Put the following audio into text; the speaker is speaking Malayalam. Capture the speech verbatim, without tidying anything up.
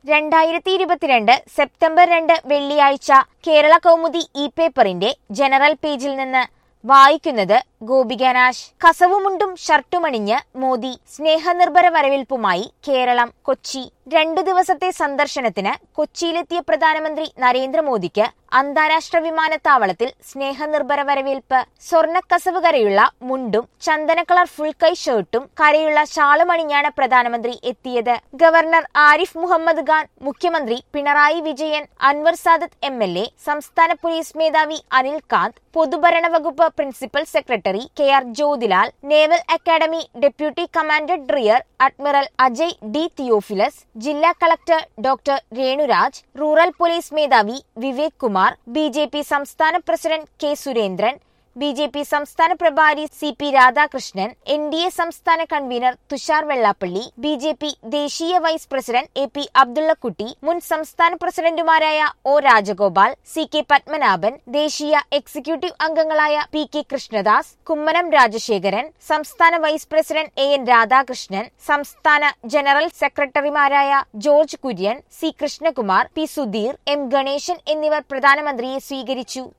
രണ്ടായിരത്തി ഇരുപത്തിരണ്ട് സെപ്റ്റംബർ രണ്ട് വെള്ളിയാഴ്ച കേരള കൗമുദി ഇ പേപ്പറിന്റെ ജനറൽ പേജിൽ നിന്ന് വായിക്കുന്നത് ഗോപികനാശ്. കസവുമുണ്ടും ഷർട്ടുമണിഞ്ഞ് മോദി സ്നേഹനിർഭര വരവേൽപ്പുമായി കേരളം. കൊച്ചി. രണ്ടു ദിവസത്തെ സന്ദർശനത്തിന് കൊച്ചിയിലെത്തിയ പ്രധാനമന്ത്രി നരേന്ദ്രമോദിക്ക് അന്താരാഷ്ട്ര വിമാനത്താവളത്തിൽ സ്നേഹനിർഭര വരവേൽപ്പ്. സ്വർണ്ണക്കസവ് കരയുള്ള മുണ്ടും ചന്ദന കളർ ഫുൾ കൈ ഷർട്ടും കരയുള്ള ഷാളുമണിഞ്ഞാണ് പ്രധാനമന്ത്രി എത്തിയത്. ഗവർണർ ആരിഫ് മുഹമ്മദ് ഖാൻ, മുഖ്യമന്ത്രി Pinarayi Vijayan, Anwar Sadath M L A, സംസ്ഥാന പോലീസ് മേധാവി അനിൽ കാന്ത്, പൊതുഭരണ വകുപ്പ് principal secretary K R Jyothilal, naval academy deputy commandant rear admiral Ajay D Theophilus, ജില്ലാ collector doctor Renuraj, rural police മേധാവി Vivek Kumar, B J P സംസ്ഥാന president K Surendran, B J P സംസ്ഥാന പ്രഭാരി C P Radhakrishnan, N D A സംസ്ഥാന convener Thushar Vellappally, B J P ദേശീയ vice president A P Abdullakutty, മുൻ സംസ്ഥാന പ്രസിഡന്റുമാരായ O Rajagopal, C K Padmanabhan, ദേശീയ എക്സിക്യൂട്ടീവ് അംഗങ്ങളായ പി കെ കൃഷ്ണദാസ്, കുമ്മനം രാജശേഖരൻ, സംസ്ഥാന vice president A N Radhakrishnan, സംസ്ഥാന ജനറൽ സെക്രട്ടറിമാരായ George Kurian, C Krishnakumar, P Sudheer, M Ganesan എന്നിവർ പ്രധാനമന്ത്രിയെ സ്വീകരിച്ചു.